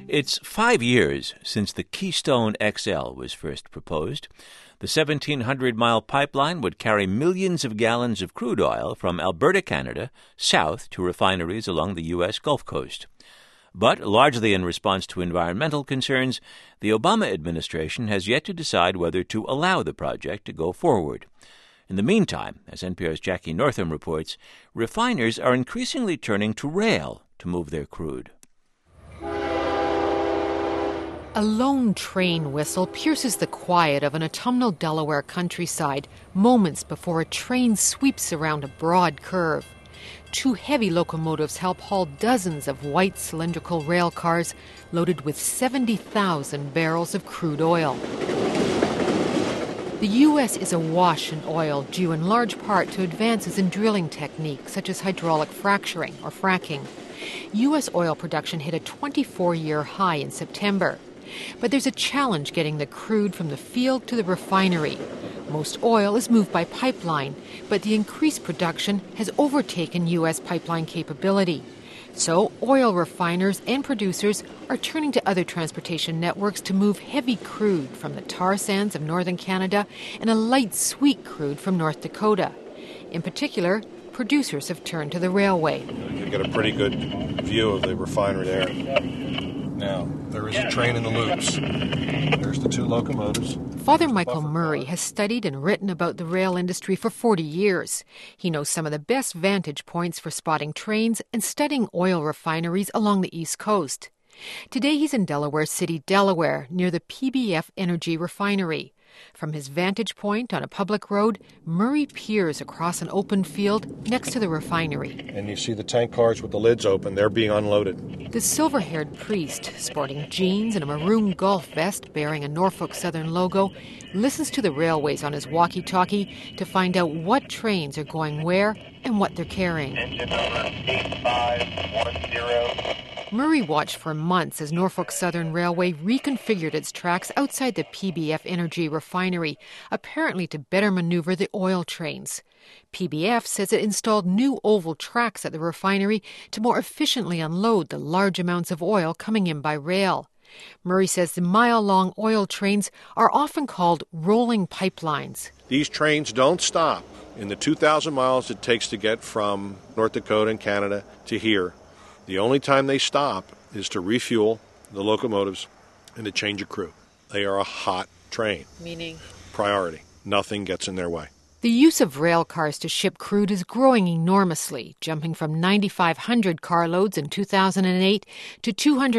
It's 5 years since the Keystone XL was first proposed. The 1,700-mile pipeline would carry millions of gallons of crude oil from Alberta, Canada, south to refineries along the U.S. Gulf Coast. But, largely in response to environmental concerns, the Obama administration has yet to decide whether to allow the project to go forward. In the meantime, as NPR's Jackie Northam reports, refiners are increasingly turning to rail to move their crude. A lone train whistle pierces the quiet of an autumnal Delaware countryside moments before a train sweeps around a broad curve. Two heavy locomotives help haul dozens of white cylindrical rail cars loaded with 70,000 barrels of crude oil. The U.S. is awash in oil due in large part to advances in drilling techniques such as hydraulic fracturing or fracking. U.S. oil production hit a 24-year high in September. But there's a challenge getting the crude from the field to the refinery. Most oil is moved by pipeline, but the increased production has overtaken U.S. pipeline capability. So oil refiners and producers are turning to other transportation networks to move heavy crude from the tar sands of northern Canada and a light sweet crude from North Dakota. In particular, producers have turned to the railway. You get a pretty good view of the refinery there. Now, there is a train in the loops. There's the two locomotives. Father Michael Murray has studied and written about the rail industry for 40 years. He knows some of the best vantage points for spotting trains and studying oil refineries along the East Coast. Today he's in Delaware City, Delaware, near the PBF Energy Refinery. From his vantage point on a public road, Murray peers across an open field next to the refinery. And you see the tank cars with the lids open. They're being unloaded. The silver-haired priest, sporting jeans and a maroon golf vest bearing a Norfolk Southern logo, listens to the railways on his walkie-talkie to find out what trains are going where and what they're carrying. Engine number 8510. Murray watched for months as Norfolk Southern Railway reconfigured its tracks outside the PBF Energy Refinery, apparently to better maneuver the oil trains. PBF says it installed new oval tracks at the refinery to more efficiently unload the large amounts of oil coming in by rail. Murray says the mile-long oil trains are often called rolling pipelines. These trains don't stop in the 2,000 miles it takes to get from North Dakota and Canada to here. The only time they stop is to refuel the locomotives and to change a crew. They are a hot train. Meaning? Priority. Nothing gets in their way. The use of rail cars to ship crude is growing enormously, jumping from 9,500 carloads in 2008 to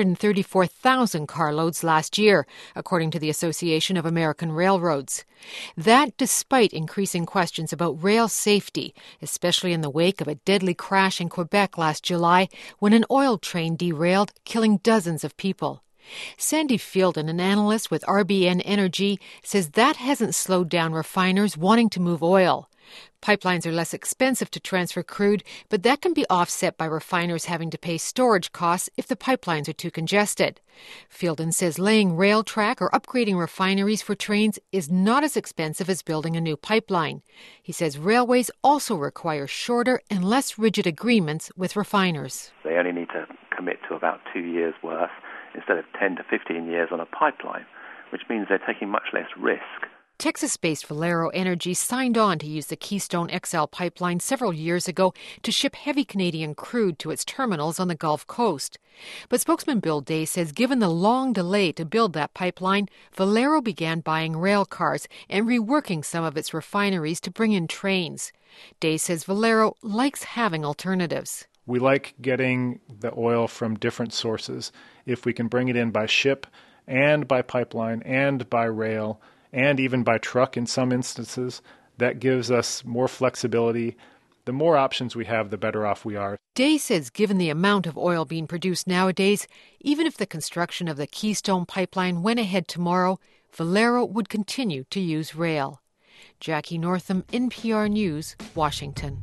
234,000 carloads last year, according to the Association of American Railroads. That despite increasing questions about rail safety, especially in the wake of a deadly crash in Quebec last July when an oil train derailed, killing dozens of people. Sandy Fielden, an analyst with RBN Energy, says that hasn't slowed down refiners wanting to move oil. Pipelines are less expensive to transfer crude, but that can be offset by refiners having to pay storage costs if the pipelines are too congested. Fielden says laying rail track or upgrading refineries for trains is not as expensive as building a new pipeline. He says railways also require shorter and less rigid agreements with refiners. They only need to commit to about 2 years' worth instead of 10 to 15 years on a pipeline, which means they're taking much less risk. Texas-based Valero Energy signed on to use the Keystone XL pipeline several years ago to ship heavy Canadian crude to its terminals on the Gulf Coast. But spokesman Bill Day says given the long delay to build that pipeline, Valero began buying rail cars and reworking some of its refineries to bring in trains. Day says Valero likes having alternatives. We like getting the oil from different sources. If we can bring it in by ship and by pipeline and by rail and even by truck in some instances, that gives us more flexibility. The more options we have, the better off we are. Day says given the amount of oil being produced nowadays, even if the construction of the Keystone pipeline went ahead tomorrow, Valero would continue to use rail. Jackie Northam, NPR News, Washington.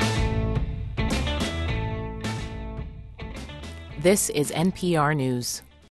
This is NPR News.